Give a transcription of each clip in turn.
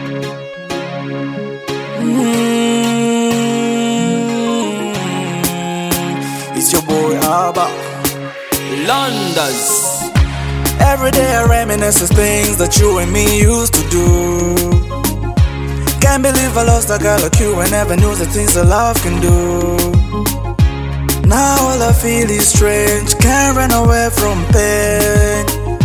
It's your boy Abba Londers. Every day I reminisce of things that you and me used to do. Can't believe I lost a girl like you. I never knew the things that love can do. Now all I feel is strange. Can't run away from pain.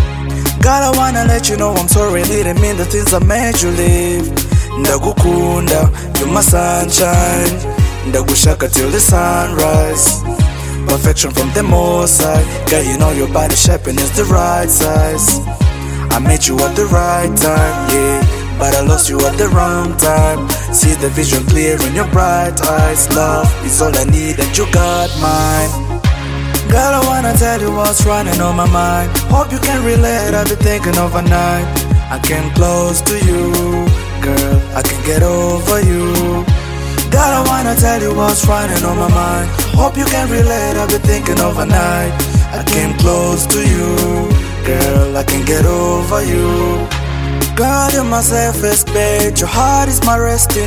God, I wanna let you know I'm sorry. Didn't mean the things I made you leave. Ndagukunda, you're my sunshine. Ndagushaka till the sunrise. Perfection from the most side. Girl, you know your body shaping is the right size. I met you at the right time, yeah, but I lost you at the wrong time. See the vision clear in your bright eyes. Love is all I need and you got mine. Girl, I wanna tell you what's running on my mind. Hope you can relate, I've been thinking overnight. I came close to you, girl, I can get over you. Girl, I wanna tell you what's running on my mind. Hope you can relate, I've been thinking overnight. I came close to you, girl, I can get over you. Girl, you're my safest bet. Your heart is my resting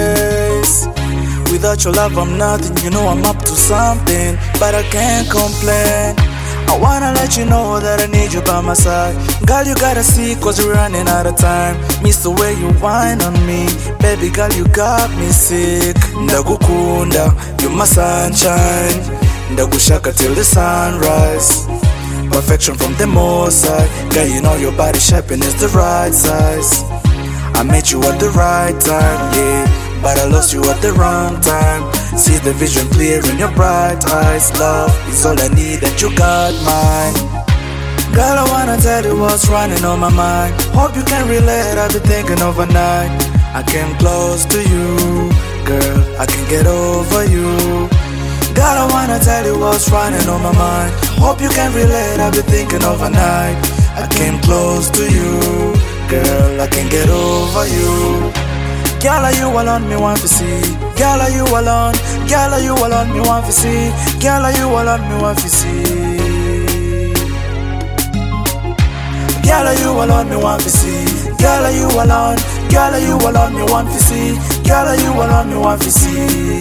place. Without your love I'm nothing, you know I'm up to something, but I can't complain. I wanna let you know that I need you by my side. Girl, you gotta see, cause we're running out of time. Miss the way you whine on me. Baby girl, you got me sick. Ndagukunda, you're my sunshine. Ndagushaka till the sunrise. Perfection from the most side. Girl, you know your body shaping is the right size. I met you at the right time, yeah, but I lost you at the wrong time. See the vision clear in your bright eyes. Love is all I need and you got mine. Girl, I wanna tell you what's running on my mind. Hope you can relate, I've been thinking overnight. I came close to you, girl, I can get over you. Girl, I wanna tell you what's running on my mind. Hope you can relate, I've been thinking overnight. I came close to you, girl, I can get over you. Girl, are you alone, me want to see. Girl, are you alone? Girl, are you alone, me want to see. Girl, are you alone, me want to see. Girl, are you alone, me want to see. Girl, are you alone? Girl, are you alone, me want to see. Girl, are you alone, me want to see.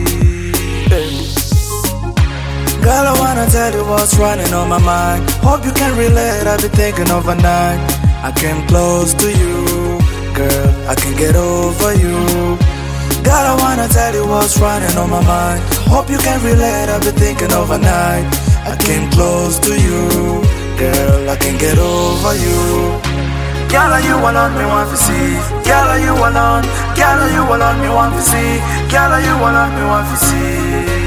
Girl, I wanna tell you what's running on my mind. Hope you can relate, I've been thinking overnight. I came close to you, girl, I can get over you. Girl, I wanna tell you what's running on my mind. Hope you can relate, I've been thinking overnight. I came close to you, girl, I can get over you. Girl, are you alone, me want to see. Girl, are you alone? Girl, are you alone, me want to see. Girl, are you alone, me want to see.